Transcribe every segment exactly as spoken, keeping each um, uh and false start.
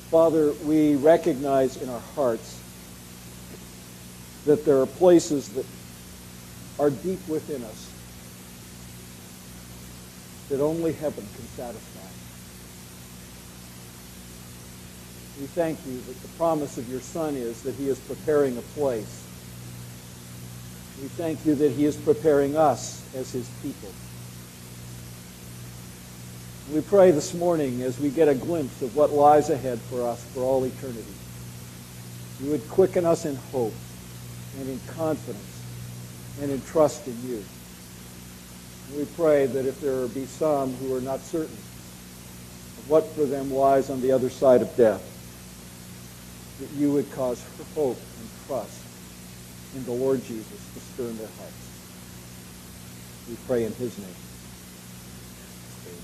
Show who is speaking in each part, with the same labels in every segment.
Speaker 1: Father, we recognize in our hearts that there are places that are deep within us that only heaven can satisfy. We thank you that the promise of your Son is that he is preparing a place. We thank you that he is preparing us as his people. We pray this morning as we get a glimpse of what lies ahead for us for all eternity. You would quicken us in hope and in confidence and in trust in you. We pray that if there be some who are not certain of what for them lies on the other side of death, that you would cause hope and trust in the Lord Jesus to stir in their hearts. We pray in his name. Amen.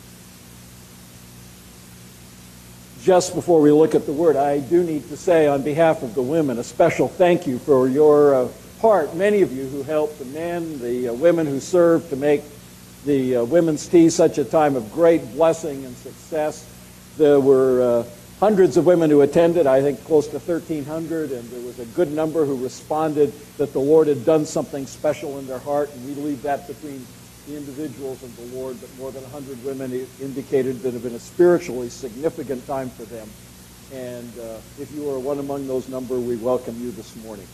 Speaker 1: Just before we look at the word, I do need to say on behalf of the women a special thank you for your uh, part. Many of you who helped, the men, the uh, women who served to make the uh, women's tea such a time of great blessing and success. There were uh, hundreds of women who attended, I think close to thirteen hundred, and there was a good number who responded that the Lord had done something special in their heart, and we leave that between the individuals and the Lord, but more than one hundred women indicated that it had been a spiritually significant time for them. And uh, if you are one among those number, we welcome you this morning.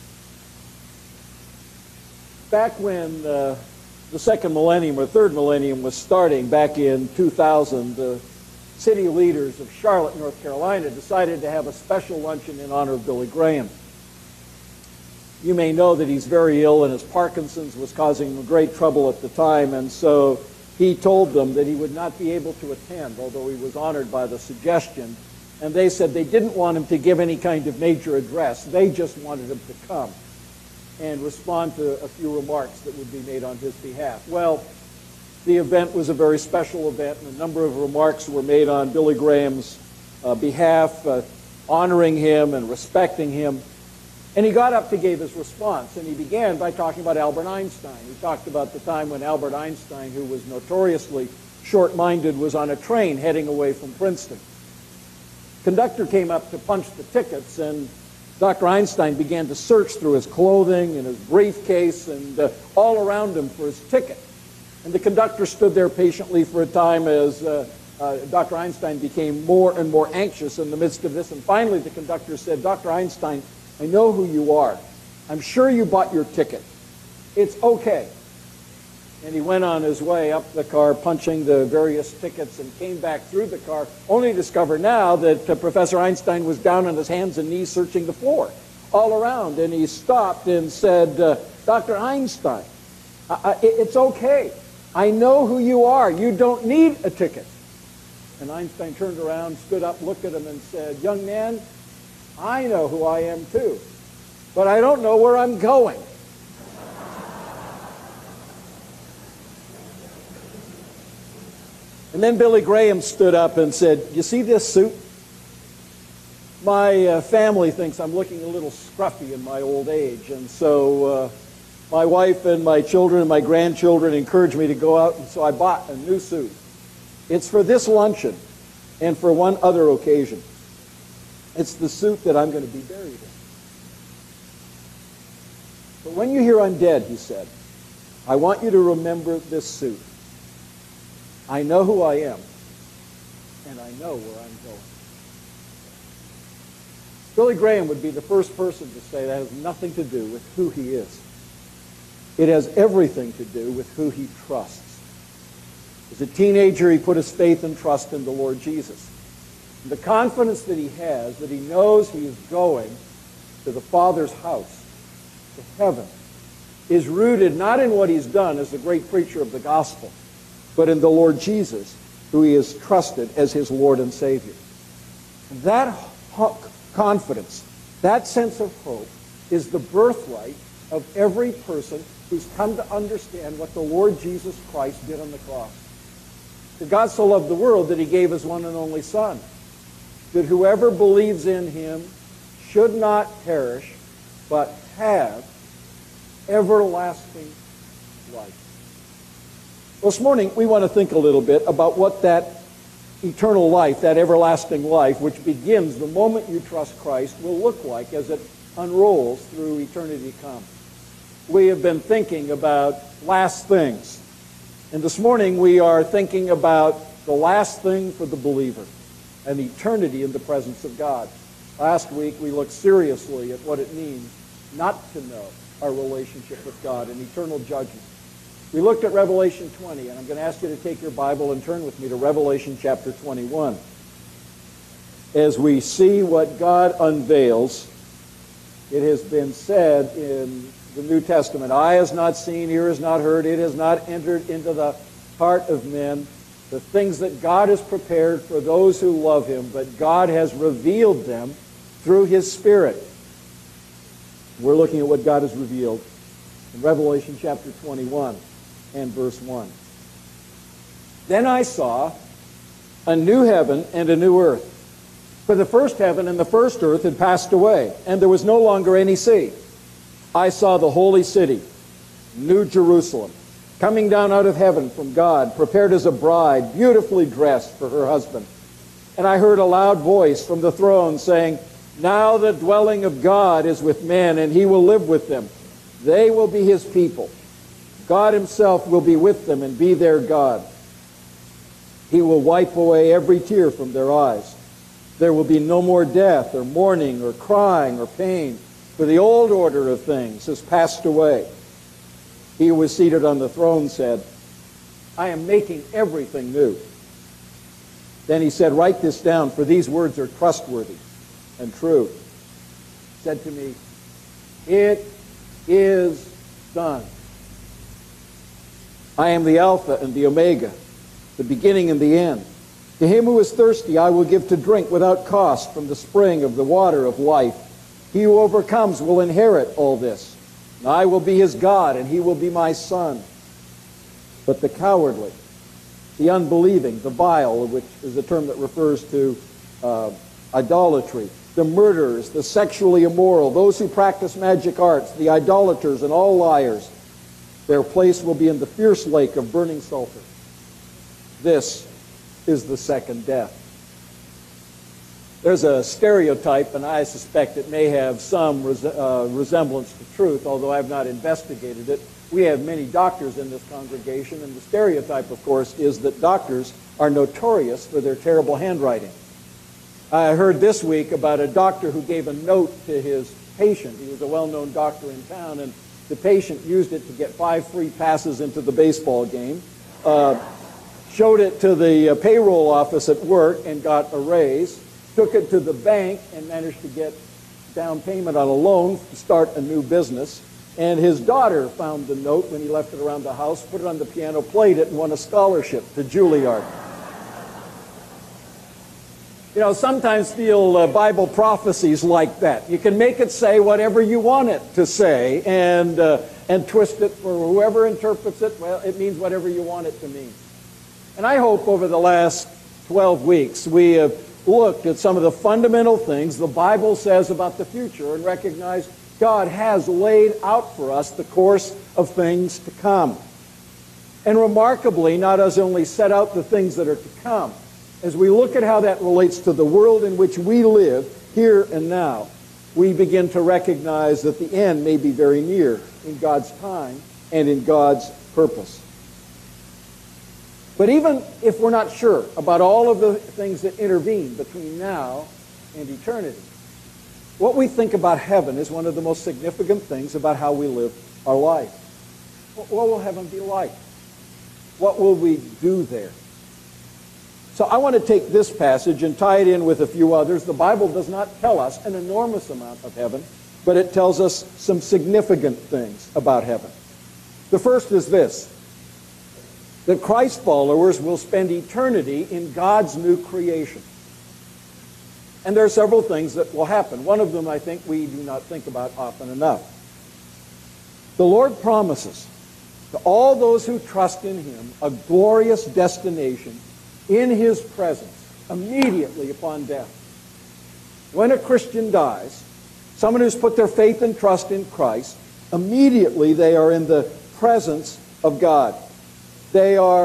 Speaker 1: Back when uh, the second millennium or third millennium was starting, back in two thousand, uh, city leaders of Charlotte, North Carolina, decided to have a special luncheon in honor of Billy Graham. You may know that he's very ill and his Parkinson's was causing him great trouble at the time, and so he told them that he would not be able to attend, although he was honored by the suggestion. And they said they didn't want him to give any kind of major address. They just wanted him to come and respond to a few remarks that would be made on his behalf. Well, the event was a very special event, and a number of remarks were made on Billy Graham's uh, behalf, uh, honoring him and respecting him. And he got up to give his response, and he began by talking about Albert Einstein. He talked about the time when Albert Einstein, who was notoriously short-minded, was on a train heading away from Princeton. Conductor came up to punch the tickets, and Doctor Einstein began to search through his clothing and his briefcase and uh, all around him for his ticket. And the conductor stood there patiently for a time as uh, uh, Doctor Einstein became more and more anxious in the midst of this. And finally the conductor said, "Doctor Einstein, I know who you are. I'm sure you bought your ticket. It's okay." And he went on his way up the car, punching the various tickets, and came back through the car, only to discover now that uh, Professor Einstein was down on his hands and knees searching the floor all around. And he stopped and said, uh, "Doctor Einstein, I, I, it's okay. I know who you are. You don't need a ticket." And Einstein turned around, stood up, looked at him, and said, "Young man, I know who I am too, but I don't know where I'm going." And then Billy Graham stood up and said, "You see this suit? My uh, family thinks I'm looking a little scruffy in my old age, and so uh, my wife and my children and my grandchildren encouraged me to go out, and so I bought a new suit. It's for this luncheon and for one other occasion. It's the suit that I'm going to be buried in. But when you hear I'm dead," he said, "I want you to remember this suit. I know who I am, and I know where I'm going." Billy Graham would be the first person to say that has nothing to do with who he is. It has everything to do with who he trusts. As a teenager, he put his faith and trust in the Lord Jesus. And the confidence that he has, that he knows he is going to the Father's house, to heaven, is rooted not in what he's done as a great preacher of the gospel, but in the Lord Jesus, who he has trusted as his Lord and Savior. That confidence, that sense of hope, is the birthright of every person who's come to understand what the Lord Jesus Christ did on the cross. For God so loved the world that he gave his one and only Son, that whoever believes in him should not perish, but have everlasting life. Well, this morning, we want to think a little bit about what that eternal life, that everlasting life, which begins the moment you trust Christ, will look like as it unrolls through eternity to come. We have been thinking about last things. And this morning we are thinking about the last thing for the believer, an eternity in the presence of God. Last week we looked seriously at what it means not to know our relationship with God and eternal judgment. We looked at Revelation twenty, and I'm going to ask you to take your Bible and turn with me to Revelation chapter twenty-one. As we see what God unveils, it has been said in the New Testament, eye has not seen, ear has not heard, it has not entered into the heart of men, the things that God has prepared for those who love him, but God has revealed them through his Spirit. We're looking at what God has revealed in Revelation chapter twenty-one and verse one. Then I saw a new heaven and a new earth. For the first heaven and the first earth had passed away, and there was no longer any sea. I saw the holy city, New Jerusalem, coming down out of heaven from God, prepared as a bride, beautifully dressed for her husband. And I heard a loud voice from the throne saying, now the dwelling of God is with men, and he will live with them. They will be his people. God himself will be with them and be their God. He will wipe away every tear from their eyes. There will be no more death or mourning or crying or pain, for the old order of things has passed away. He who was seated on the throne said, I am making everything new. Then he said, write this down, for these words are trustworthy and true. He said to me, it is done. I am the Alpha and the Omega, the beginning and the end. To him who is thirsty I will give to drink without cost from the spring of the water of life. He who overcomes will inherit all this. And I will be his God, and he will be my son. But the cowardly, the unbelieving, the vile, which is a term that refers to uh, idolatry, the murderers, the sexually immoral, those who practice magic arts, the idolaters, and all liars, their place will be in the fierce lake of burning sulfur. This is the second death. There's a stereotype, and I suspect it may have some res uh, resemblance to truth, although I have not investigated it. We have many doctors in this congregation, and the stereotype, of course, is that doctors are notorious for their terrible handwriting. I heard this week about a doctor who gave a note to his patient. He was a well-known doctor in town, and the patient used it to get five free passes into the baseball game, uh, showed it to the uh, payroll office at work and got a raise, took it to the bank and managed to get down payment on a loan to start a new business. And his daughter found the note when he left it around the house, put it on the piano, played it, and won a scholarship to Juilliard. You know, sometimes feel uh, Bible prophecies like that. You can make it say whatever you want it to say and, uh, and twist it for whoever interprets it. Well, it means whatever you want it to mean. And I hope over the last twelve weeks we have looked at some of the fundamental things the Bible says about the future and recognized God has laid out for us the course of things to come. And remarkably, not as only set out the things that are to come, as we look at how that relates to the world in which we live here and now, we begin to recognize that the end may be very near in God's time and in God's purpose. But even if we're not sure about all of the things that intervene between now and eternity, what we think about heaven is one of the most significant things about how we live our life. What will heaven be like? What will we do there? So I want to take this passage and tie it in with a few others. The Bible does not tell us an enormous amount of heaven, but it tells us some significant things about heaven. The first is this, that Christ followers will spend eternity in God's new creation. And there are several things that will happen. One of them, I think, we do not think about often enough. The Lord promises to all those who trust in him a glorious destination in his presence immediately upon death. When a Christian dies, someone who's put their faith and trust in Christ, immediately they are in the presence of God. They are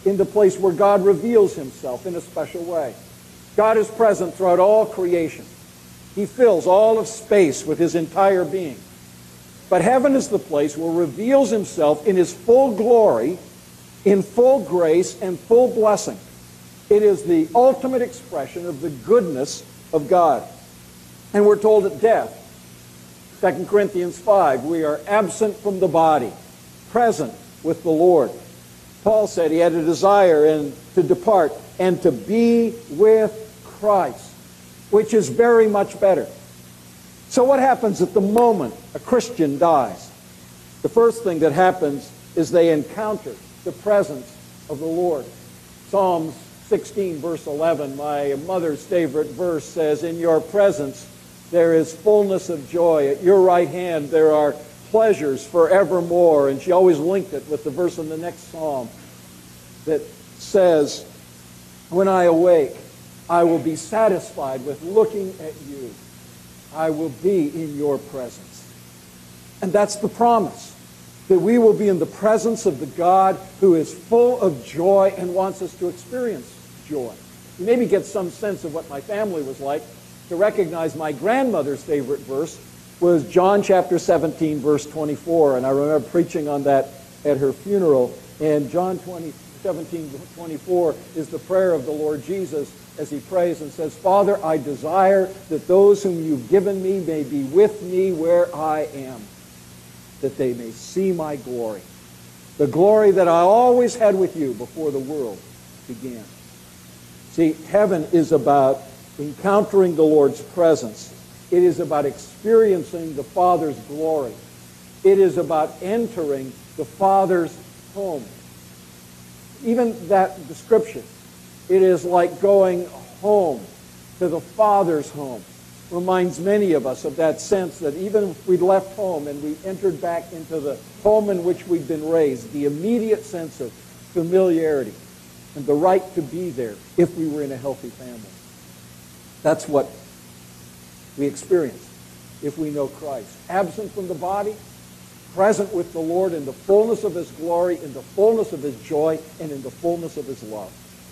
Speaker 1: in the place where God reveals himself in a special way. God is present throughout all creation. He fills all of space with his entire being. But heaven is the place where he reveals himself in his full glory, in full grace and full blessing. It is the ultimate expression of the goodness of God. And we're told at death, Second Corinthians five, we are absent from the body, present with the Lord. Paul said he had a desire and to depart and to be with Christ, which is very much better. So what happens at the moment a Christian dies? The first thing that happens is they encounter the presence of the Lord. Psalms sixteen, verse eleven, my mother's favorite verse, says, in your presence there is fullness of joy. At your right hand there are pleasures forevermore. And she always linked it with the verse in the next psalm that says, when I awake, I will be satisfied with looking at you. I will be in your presence. And that's the promise, that we will be in the presence of the God who is full of joy and wants us to experience joy. You maybe get some sense of what my family was like to recognize my grandmother's favorite verse was John chapter seventeen, verse twenty-four. And I remember preaching on that at her funeral. And John seventeen, twenty-four is the prayer of the Lord Jesus as he prays and says, Father, I desire that those whom you've given me may be with me where I am, that they may see my glory, the glory that I always had with you before the world began. See, heaven is about encountering the Lord's presence. It is about experiencing the Father's glory. It is about entering the Father's home. Even that description, it is like going home to the Father's home. Reminds many of us of that sense that even if we left home and we entered back into the home in which we'd been raised, the immediate sense of familiarity and the right to be there if we were in a healthy family. That's what we experience if we know Christ. Absent from the body, present with the Lord in the fullness of his glory, in the fullness of his joy, and in the fullness of his love.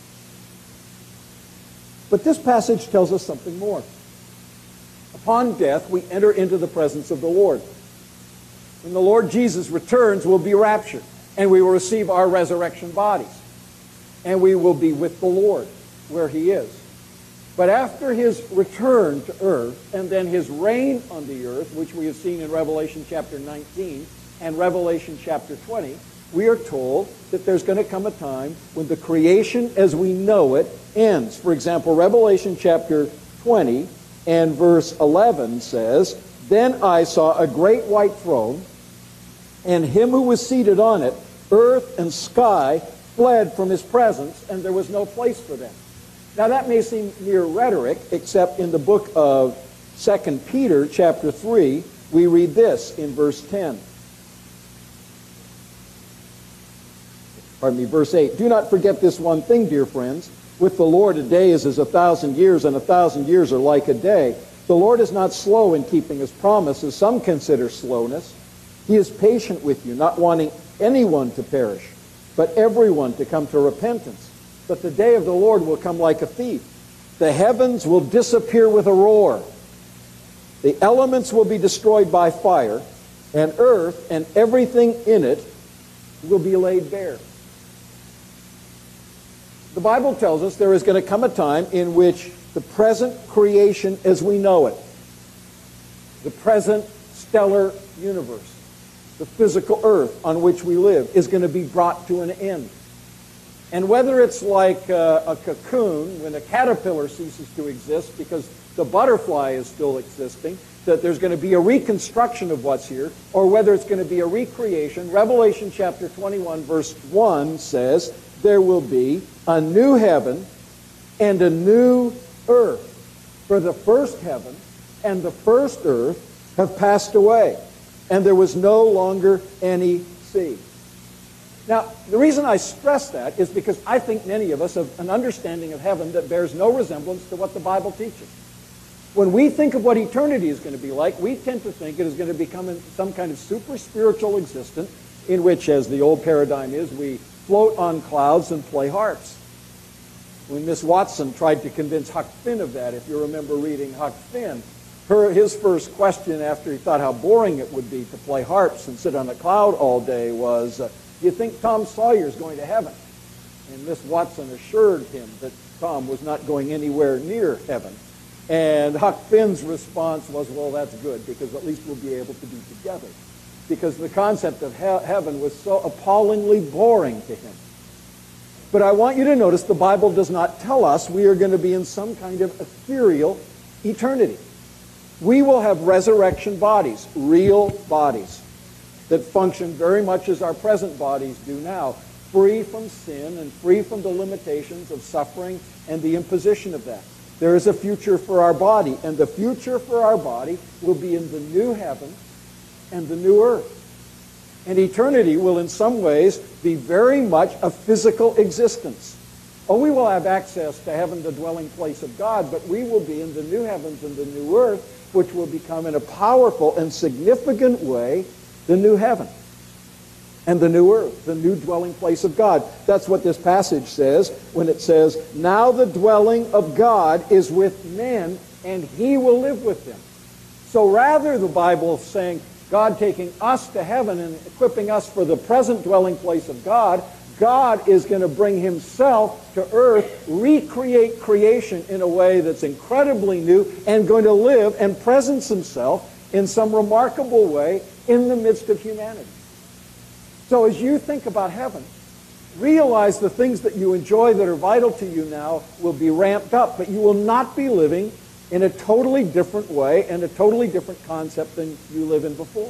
Speaker 1: But this passage tells us something more. Upon death, we enter into the presence of the Lord. When the Lord Jesus returns, we'll be raptured, and we will receive our resurrection bodies. And we will be with the Lord where he is. But after his return to earth, and then his reign on the earth, which we have seen in Revelation chapter nineteen and Revelation chapter twenty, we are told that there's going to come a time when the creation as we know it ends. For example, Revelation chapter twenty and verse eleven says, Then I saw a great white throne, and him who was seated on it. Earth and sky fled from his presence, and there was no place for them. Now that may seem mere rhetoric, except in the book of Second Peter chapter three, we read this in verse ten. Pardon me, verse eight. Do not forget this one thing, dear friends. With the Lord, a day is as a thousand years, and a thousand years are like a day. The Lord is not slow in keeping his promise, as some consider slowness. He is patient with you, not wanting anyone to perish, but everyone to come to repentance. But the day of the Lord will come like a thief. The heavens will disappear with a roar. The elements will be destroyed by fire, and earth and everything in it will be laid bare. The Bible tells us there is going to come a time in which the present creation as we know it, the present stellar universe, the physical earth on which we live, is going to be brought to an end. And whether it's like uh, a cocoon when a caterpillar ceases to exist because the butterfly is still existing, that there's going to be a reconstruction of what's here, or whether it's going to be a recreation, Revelation chapter twenty-one verse one says, there will be a new heaven and a new earth. For the first heaven and the first earth have passed away, and there was no longer any sea. Now, the reason I stress that is because I think many of us have an understanding of heaven that bears no resemblance to what the Bible teaches. When we think of what eternity is going to be like, we tend to think it is going to become some kind of super spiritual existence in which, as the old paradigm is, we float on clouds, and play harps. When Miss Watson tried to convince Huck Finn of that, if you remember reading Huck Finn, her, his first question after he thought how boring it would be to play harps and sit on a cloud all day was, uh, do you think Tom Sawyer's going to heaven? And Miss Watson assured him that Tom was not going anywhere near heaven. And Huck Finn's response was, well, that's good, because at least we'll be able to be together. Because the concept of he- heaven was so appallingly boring to him. But I want you to notice the Bible does not tell us we are going to be in some kind of ethereal eternity. We will have resurrection bodies, real bodies, that function very much as our present bodies do now, free from sin and free from the limitations of suffering and the imposition of that. There is a future for our body, and the future for our body will be in the new heaven and the new earth. And eternity will in some ways be very much a physical existence. Oh, we will have access to heaven, the dwelling place of God, but we will be in the new heavens and the new earth, which will become in a powerful and significant way the new heaven and the new earth, the new dwelling place of God. That's what this passage says when it says, now the dwelling of God is with men, and he will live with them. So rather, the Bible is saying, God taking us to heaven and equipping us for the present dwelling place of God, God is going to bring himself to earth, recreate creation in a way that's incredibly new, and going to live and presence himself in some remarkable way in the midst of humanity. So as you think about heaven, realize the things that you enjoy that are vital to you now will be ramped up, but you will not be living in a totally different way and a totally different concept than you live in before.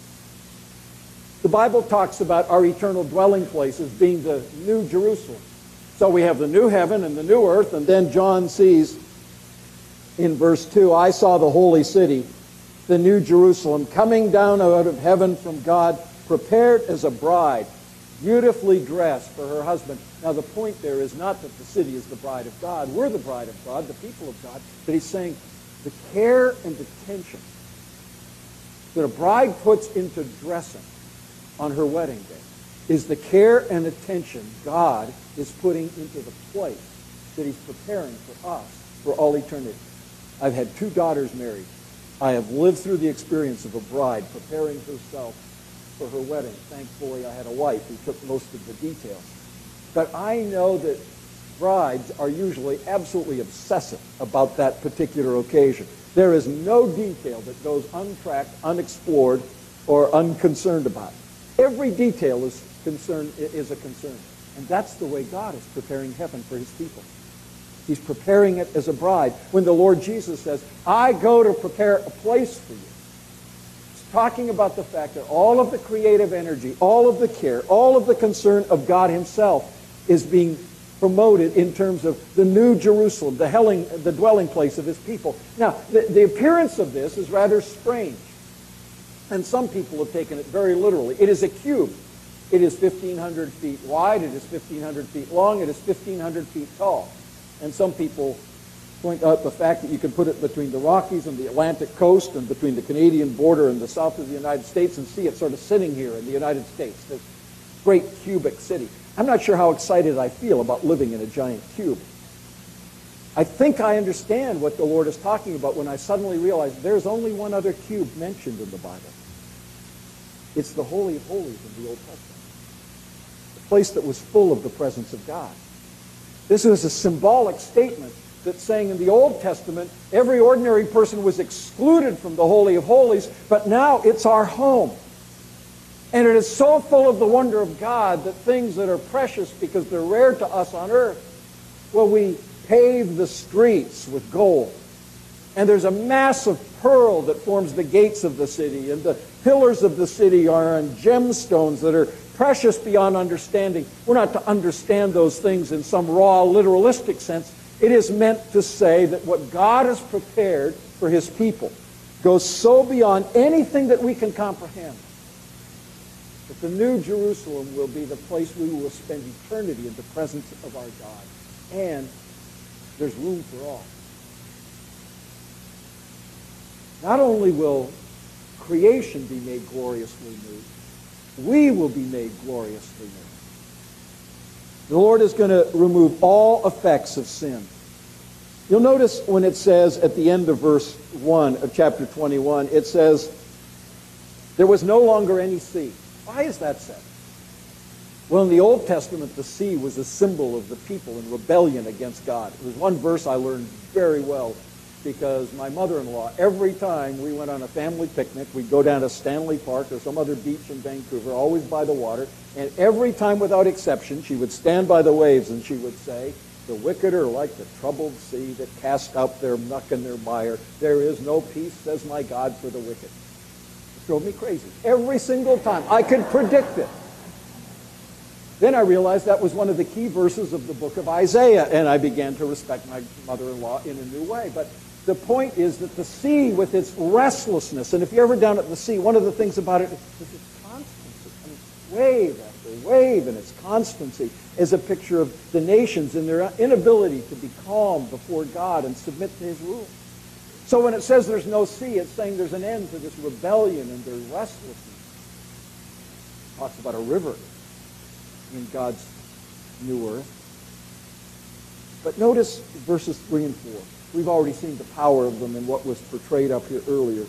Speaker 1: The Bible talks about our eternal dwelling places being the New Jerusalem. So we have the new heaven and the new earth, and then John sees in verse two, I saw the holy city, the New Jerusalem, coming down out of heaven from God, prepared as a bride, beautifully dressed for her husband. Now the point there is not that the city is the bride of God. We're the bride of God, the people of God. But he's saying the care and attention that a bride puts into dressing on her wedding day is the care and attention God is putting into the place that he's preparing for us for all eternity. I've had two daughters married. I have lived through the experience of a bride preparing herself for her wedding. Thankfully, I had a wife who took most of the details. But I know that brides are usually absolutely obsessive about that particular occasion. There is no detail that goes untracked, unexplored, or unconcerned about. Every detail is concern is a concern. And that's the way God is preparing heaven for his people. He's preparing it as a bride. When the Lord Jesus says, I go to prepare a place for you, he's talking about the fact that all of the creative energy, all of the care, all of the concern of God himself is being promoted in terms of the New Jerusalem, the, helling, the dwelling place of his people. Now, the, the appearance of this is rather strange. And some people have taken it very literally. It is a cube. It is fifteen hundred feet wide. It is fifteen hundred feet long. It is fifteen hundred feet tall. And some people point out the fact that you can put it between the Rockies and the Atlantic coast and between the Canadian border and the south of the United States and see it sort of sitting here in the United States, this great cubic city. I'm not sure how excited I feel about living in a giant cube. I think I understand what the Lord is talking about when I suddenly realize there's only one other cube mentioned in the Bible. It's the Holy of Holies in the Old Testament, the place that was full of the presence of God. This was a symbolic statement that's saying in the Old Testament, every ordinary person was excluded from the Holy of Holies, but now it's our home. And it is so full of the wonder of God that things that are precious because they're rare to us on earth, well, we pave the streets with gold. And there's a massive pearl that forms the gates of the city, and the pillars of the city are on gemstones that are precious beyond understanding. We're not to understand those things in some raw, literalistic sense. It is meant to say that what God has prepared for his people goes so beyond anything that we can comprehend. That the New Jerusalem will be the place we will spend eternity in the presence of our God. And there's room for all. Not only will creation be made gloriously new, we will be made gloriously new. The Lord is going to remove all effects of sin. You'll notice when it says at the end of verse one of chapter twenty-one, it says, there was no longer any sea. Why is that said? Well, in the Old Testament, the sea was a symbol of the people in rebellion against God. It was one verse I learned very well because my mother-in-law, every time we went on a family picnic, we'd go down to Stanley Park or some other beach in Vancouver, always by the water, and every time without exception, she would stand by the waves and she would say, the wicked are like the troubled sea that cast out their muck and their mire. There is no peace, says my God, for the wicked. It drove me crazy. Every single time. I could predict it. Then I realized that was one of the key verses of the book of Isaiah, and I began to respect my mother-in-law in a new way. But the point is that the sea with its restlessness, and if you're ever down at the sea, one of the things about it is its constancy. I mean, wave after wave and its constancy is a picture of the nations and their inability to be calm before God and submit to his rule. So when it says there's no sea, it's saying there's an end to this rebellion and their restlessness. It talks about a river in God's new earth. But notice verses three and four. We've already seen the power of them in what was portrayed up here earlier.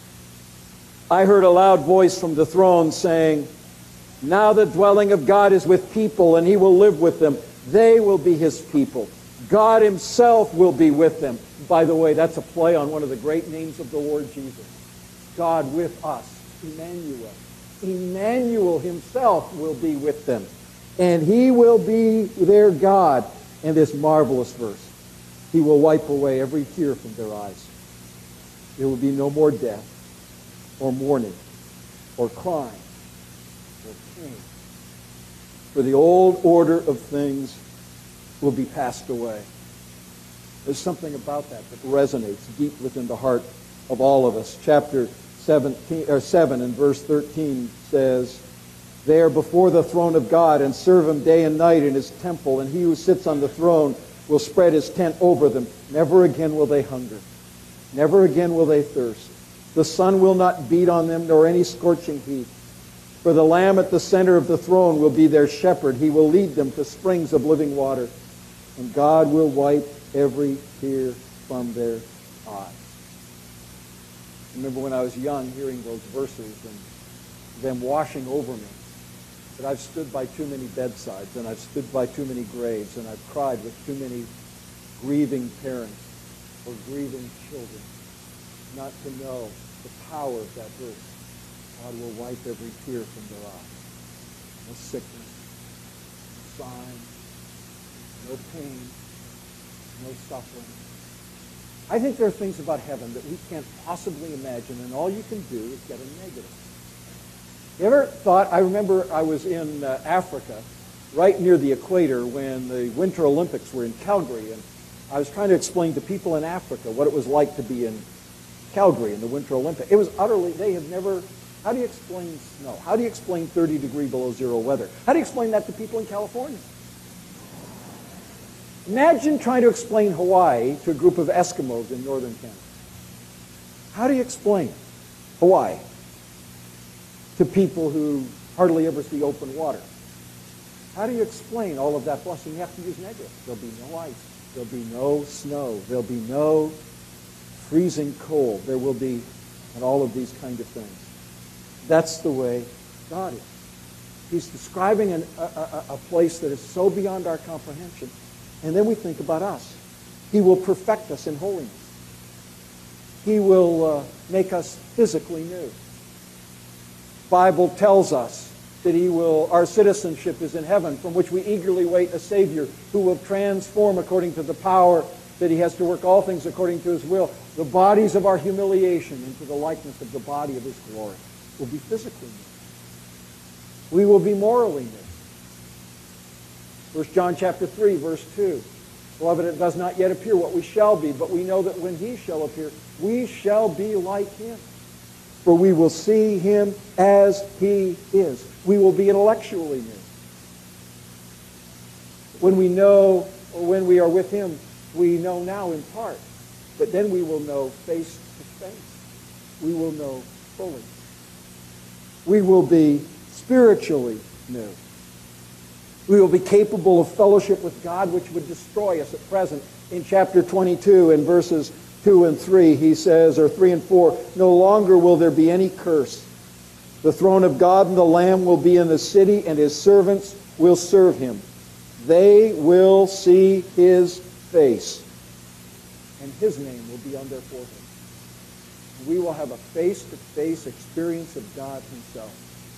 Speaker 1: I heard a loud voice from the throne saying, now the dwelling of God is with people, and he will live with them. They will be his people. God himself will be with them. By the way, that's a play on one of the great names of the Lord Jesus. God with us, Emmanuel. Emmanuel himself will be with them. And he will be their God. And this marvelous verse, he will wipe away every tear from their eyes. There will be no more death, or mourning, or crying, or pain. For the old order of things will be passed away. There's something about that that resonates deep within the heart of all of us. Chapter seventeen, or seven and verse thirteen says, they are before the throne of God and serve him day and night in his temple, and he who sits on the throne will spread his tent over them. Never again will they hunger. Never again will they thirst. The sun will not beat on them, nor any scorching heat. For the Lamb at the center of the throne will be their shepherd. He will lead them to springs of living water. And God will wipe every tear from their eyes. I remember when I was young hearing those verses and them washing over me. But I've stood by too many bedsides, and I've stood by too many graves, and I've cried with too many grieving parents or grieving children not to know the power of that verse. God will wipe every tear from their eyes. No sickness, no sign, no pain, no suffering. I think there are things about heaven that we can't possibly imagine, and all you can do is get a negative. You ever thought, I remember I was in uh, Africa, right near the equator, when the Winter Olympics were in Calgary, and I was trying to explain to people in Africa what it was like to be in Calgary in the Winter Olympics. It was utterly, they have never, how do you explain snow? How do you explain thirty degree below zero weather? How do you explain that to people in California? Imagine trying to explain Hawaii to a group of Eskimos in northern Canada. How do you explain Hawaii to people who hardly ever see open water? How do you explain all of that blessing? You have to use negatives. There'll be no ice. There'll be no snow. There'll be no freezing cold. There will be, and all of these kind of things. That's the way God is. He's describing an, a, a, a place that is so beyond our comprehension. And then we think about us. He will perfect us in holiness. He will uh, make us physically new. The Bible tells us that he will, our citizenship is in heaven, from which we eagerly wait a Savior who will transform according to the power that he has to work all things according to his will, the bodies of our humiliation into the likeness of the body of his glory. We'll be physically new. We will be morally new. First John chapter three, verse two. Beloved, it does not yet appear what we shall be, but we know that when he shall appear, we shall be like him. For we will see him as he is. We will be intellectually new. When we know, or when we are with him, we know now in part. But then we will know face to face. We will know fully. We will be spiritually new. We will be capable of fellowship with God, which would destroy us at present. In chapter twenty-two, in verses two and three, he says, or three and four, no longer will there be any curse. The throne of God and the Lamb will be in the city, and his servants will serve him. They will see his face, and his name will be on their forehead. We will have a face-to-face experience of God himself.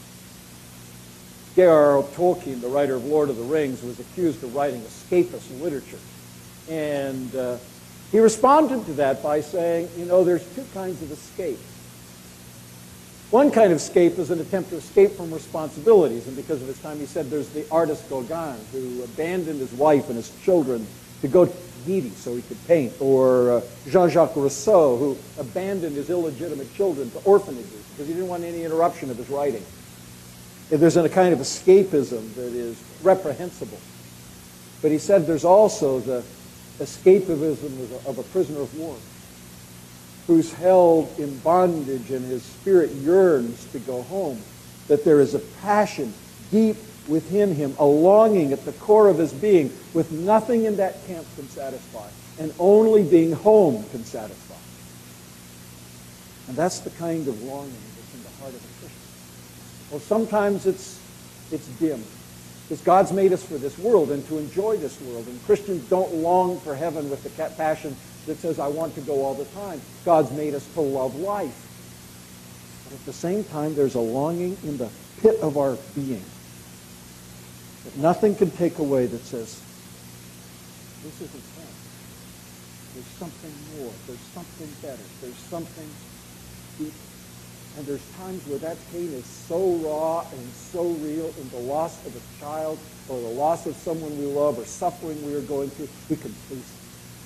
Speaker 1: J R R Tolkien, the writer of Lord of the Rings, was accused of writing escapist literature. And uh, he responded to that by saying, you know, there's two kinds of escape. One kind of escape is an attempt to escape from responsibilities. And because of his time, he said there's the artist Gauguin, who abandoned his wife and his children to go to Tahiti so he could paint. Or uh, Jean-Jacques Rousseau, who abandoned his illegitimate children to orphanages because he didn't want any interruption of his writing. There's a kind of escapism that is reprehensible. But he said there's also the escapism of a prisoner of war who's held in bondage and his spirit yearns to go home, that there is a passion deep within him, a longing at the core of his being, with nothing in that camp can satisfy, and only being home can satisfy. And that's the kind of longing that's in the heart of a Christian. Well, sometimes it's, it's dim, because God's made us for this world and to enjoy this world, and Christians don't long for heaven with the passion that says, I want to go all the time. God's made us to love life. But at the same time, there's a longing in the pit of our being that nothing can take away that says, this isn't him. There's something more. There's something better. There's something deeper. And there's times where that pain is so raw and so real in the loss of a child or the loss of someone we love or suffering we are going through, we can face it.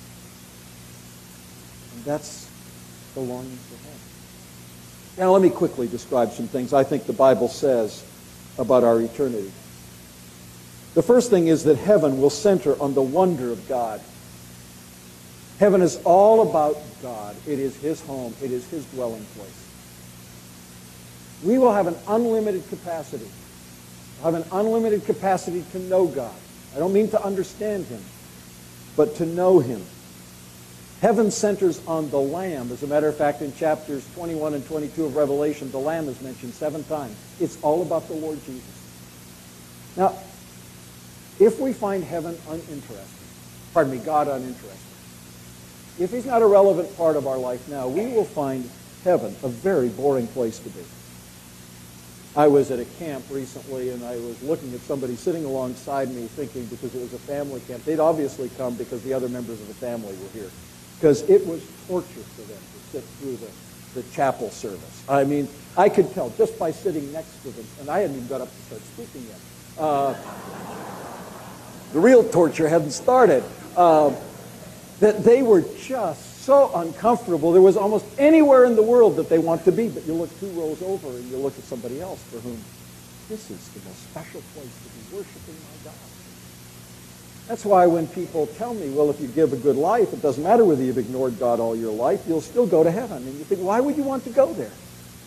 Speaker 1: And that's the longing for heaven. Now let me quickly describe some things I think the Bible says about our eternity. The first thing is that heaven will center on the wonder of God. Heaven is all about God. It is his home. It is his dwelling place. We will have an unlimited capacity. We'll have an unlimited capacity to know God. I don't mean to understand him, but to know him. Heaven centers on the Lamb. As a matter of fact, in chapters twenty-one and twenty-two of Revelation, the Lamb is mentioned seven times. It's all about the Lord Jesus. Now, if we find heaven uninteresting, pardon me, God uninteresting, if he's not a relevant part of our life now, we will find heaven a very boring place to be. I was at a camp recently, and I was looking at somebody sitting alongside me thinking, because it was a family camp, they'd obviously come because the other members of the family were here, because it was torture for them to sit through the, the chapel service. I mean, I could tell just by sitting next to them, and I hadn't even got up to start speaking yet. Uh, the real torture hadn't started. Uh, that they were just so uncomfortable. There was almost anywhere in the world that they want to be, but you look two rows over and you look at somebody else for whom this is the most special place to be worshiping my God. That's why when people tell me, well, if you give a good life, it doesn't matter whether you've ignored God all your life, you'll still go to heaven. And you think, why would you want to go there?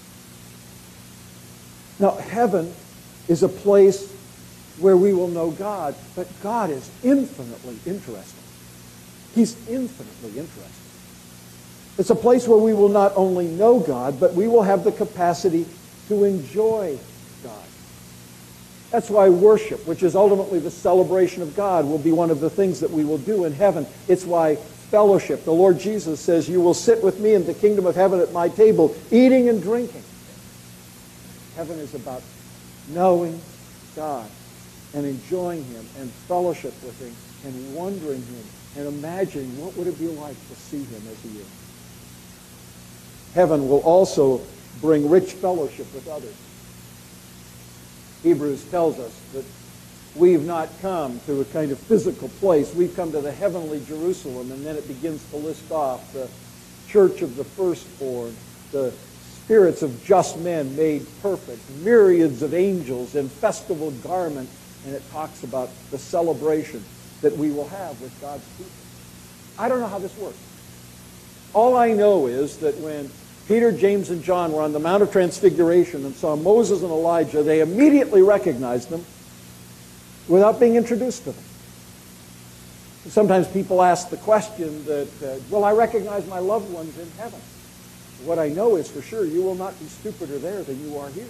Speaker 1: Now, heaven is a place where we will know God, but God is infinitely interesting. He's infinitely interesting. It's a place where we will not only know God, but we will have the capacity to enjoy God. That's why worship, which is ultimately the celebration of God, will be one of the things that we will do in heaven. It's why fellowship, the Lord Jesus says, you will sit with me in the kingdom of heaven at my table, eating and drinking. Heaven is about knowing God and enjoying him and fellowship with him and wondering him and imagining what would it be like to see him as he is. Heaven will also bring rich fellowship with others. Hebrews tells us that we've not come to a kind of physical place. We've come to the heavenly Jerusalem, and then it begins to list off the church of the firstborn, the spirits of just men made perfect, myriads of angels in festival garment, and it talks about the celebration that we will have with God's people. I don't know how this works. All I know is that when Peter, James, and John were on the Mount of Transfiguration and saw Moses and Elijah, they immediately recognized them. without being introduced to them. Sometimes people ask the question that, uh, will I recognize my loved ones in heaven? What I know is for sure you will not be stupider there than you are here.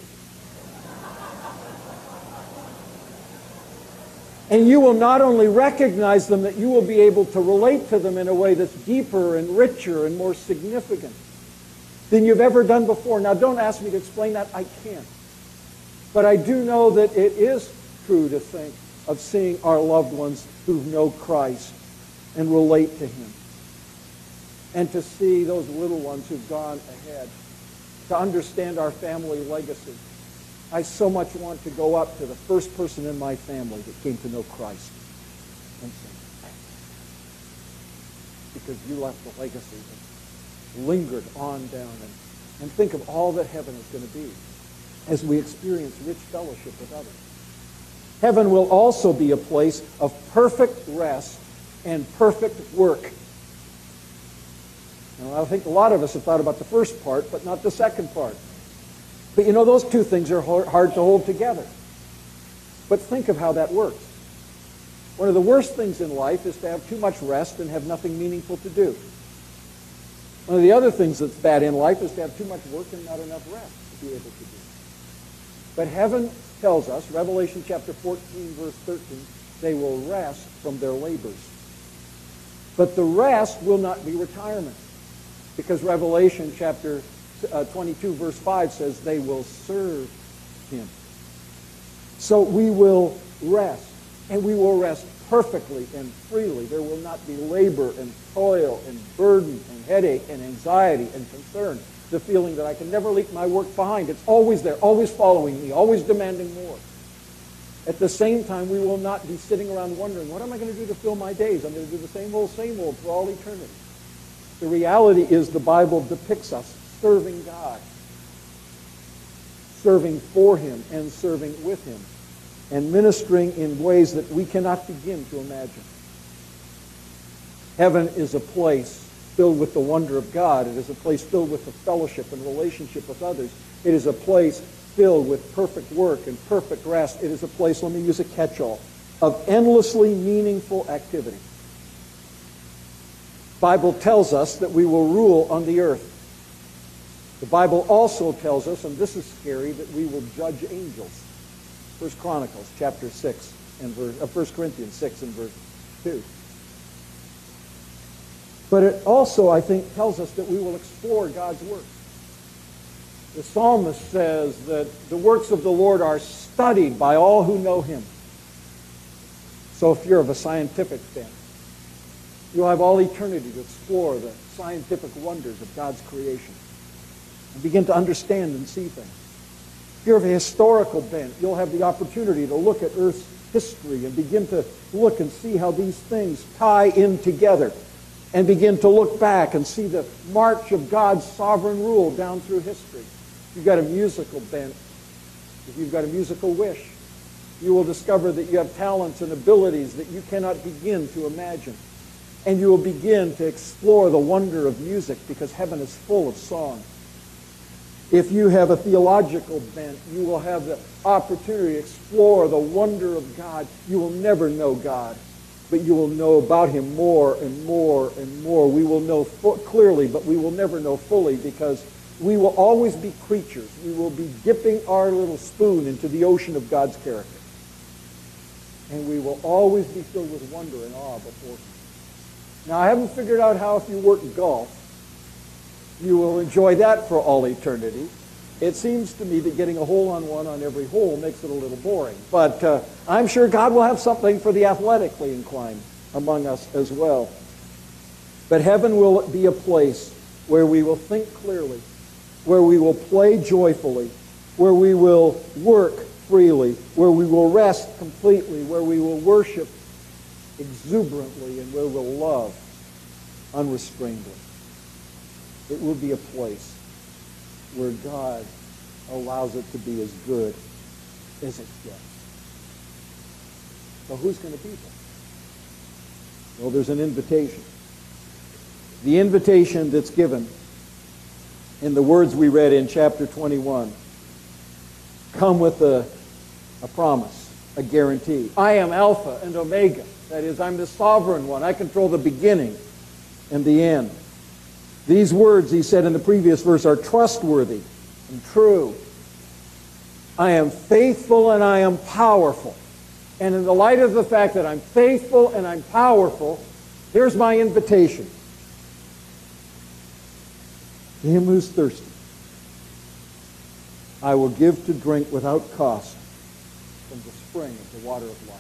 Speaker 1: And you will not only recognize them, that you will be able to relate to them in a way that's deeper and richer and more significant than you've ever done before. Now, don't ask me to explain that. I can't. But I do know that it is true to think of seeing our loved ones who know Christ and relate to Him. And to see those little ones who've gone ahead, to understand our family legacy. I so much want to go up to the first person in my family that came to know Christ and say, thank you. Because you left a legacy that lingered on down. And, and think of all that heaven is going to be as we experience rich fellowship with others. Heaven will also be a place of perfect rest and perfect work. And I think a lot of us have thought about the first part, but not the second part. But you know, those two things are hard to hold together. But think of how that works. One of the worst things in life is to have too much rest and have nothing meaningful to do. One of the other things that's bad in life is to have too much work and not enough rest to be able to do. But heaven tells us, Revelation chapter fourteen, verse thirteen, they will rest from their labors. But the rest will not be retirement. Because Revelation chapter uh, twenty-two, verse five says they will serve Him. So we will rest. And we will rest perfectly and freely. There will not be labor and toil and burden and headache and anxiety and concern. The feeling that I can never leave my work behind. It's always there, always following me, always demanding more. At the same time, we will not be sitting around wondering, what am I going to do to fill my days? I'm going to do the same old, same old for all eternity. The reality is the Bible depicts us serving God, serving for Him and serving with Him, and ministering in ways that we cannot begin to imagine. Heaven is a place filled with the wonder of God. It is a place filled with the fellowship and relationship with others. It is a place filled with perfect work and perfect rest. It is a place, let me use a catch-all, of endlessly meaningful activity. The Bible tells us that we will rule on the earth. The Bible also tells us, and this is scary, that we will judge angels. First Chronicles chapter six and verse, uh, First Corinthians six and verse two. But it also, I think, tells us that we will explore God's works. The psalmist says that the works of the Lord are studied by all who know Him. So if you're of a scientific bent, you'll have all eternity to explore the scientific wonders of God's creation and begin to understand and see things. If you're of a historical bent, you'll have the opportunity to look at Earth's history and begin to look and see how these things tie in together, and begin to look back and see the march of God's sovereign rule down through history. If you've got a musical bent, if you've got a musical wish, you will discover that you have talents and abilities that you cannot begin to imagine. And you will begin to explore the wonder of music, because heaven is full of song. If you have a theological bent, you will have the opportunity to explore the wonder of God. You will never know God, but you will know about Him more and more and more. We will know clearly, but we will never know fully, because we will always be creatures. We will be dipping our little spoon into the ocean of God's character. And we will always be filled with wonder and awe before Him. Now, I haven't figured out how, if you work golf, you will enjoy that for all eternity. It seems to me that getting a hole on one on every hole makes it a little boring. But uh, I'm sure God will have something for the athletically inclined among us as well. But heaven will be a place where we will think clearly, where we will play joyfully, where we will work freely, where we will rest completely, where we will worship exuberantly, and where we'll love unrestrainedly. It will be a place where God allows it to be as good as it gets. So who's going to be there? Well, there's an invitation. The invitation that's given in the words we read in chapter twenty-one come with a, a promise. a guarantee. I am Alpha and Omega. That is, I'm the sovereign one. I control the beginning and the end. These words, he said in the previous verse, are trustworthy and true. I am faithful and I am powerful. And in the light of the fact that I'm faithful and I'm powerful, here's my invitation. To him who's thirsty, I will give to drink without cost from the spring of the water of life.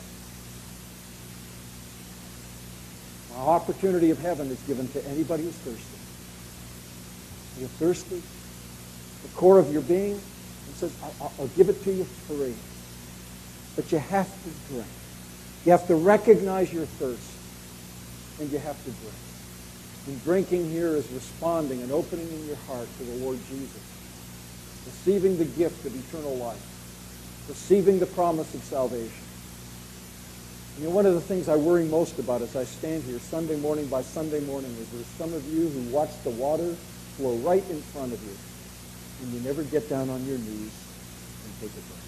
Speaker 1: My opportunity of heaven is given to anybody who's thirsty. You're thirsty, the core of your being, and says, I'll, I'll give it to you free. But you have to drink. You have to recognize your thirst, and you have to drink. And drinking here is responding and opening in your heart to the Lord Jesus, receiving the gift of eternal life, receiving the promise of salvation. You know, one of the things I worry most about as I stand here Sunday morning by Sunday morning is there's some of you who watch the water flow right in front of you, and you never get down on your knees and take a drink.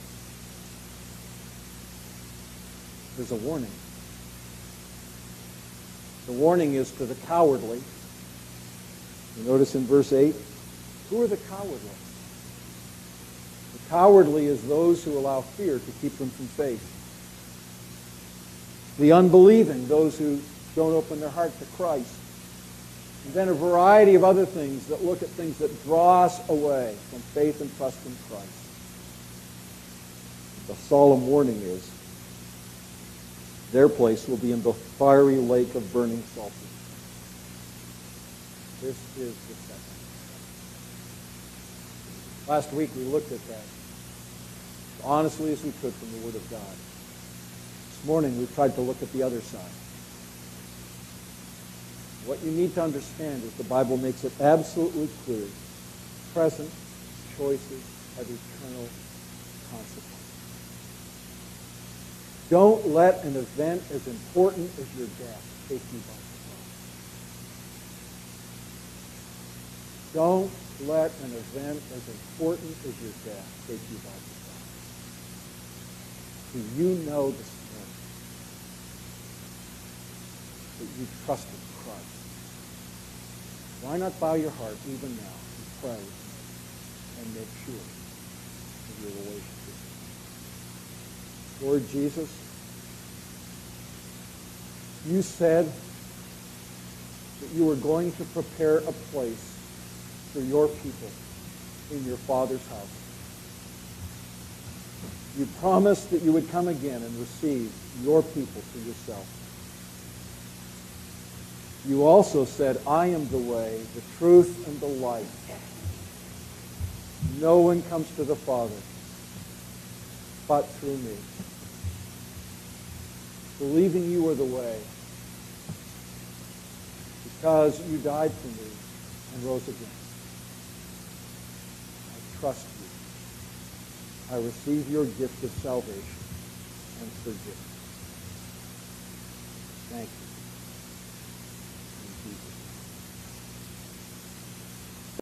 Speaker 1: There's a warning. The warning is to the cowardly. You notice in verse eight, who are the cowardly? The cowardly is those who allow fear to keep them from faith. The unbelieving, those who don't open their heart to Christ. And then a variety of other things that look at things that draw us away from faith and trust in Christ. The solemn warning is, their place will be in the fiery lake of burning sulfur. This is the second. Last week we looked at that as honestly as we could from the Word of God. This morning we've tried to look at the other side. What you need to understand is the Bible makes it absolutely clear. Present choices have eternal consequences. Don't let an event as important as your death take you by surprise. Don't let an event as important as your death take you by surprise. Do you know this morning that you trusted Christ? Why not bow your heart even now and pray and make sure of your relationship? Lord Jesus, you said that you were going to prepare a place for your people in your Father's house. You promised that you would come again and receive your people to yourself. You also said, I am the way, the truth, and the life. No one comes to the Father but through me. Believing you are the way, because you died for me and rose again. I trust you. I receive your gift of salvation and forgiveness. Thank you.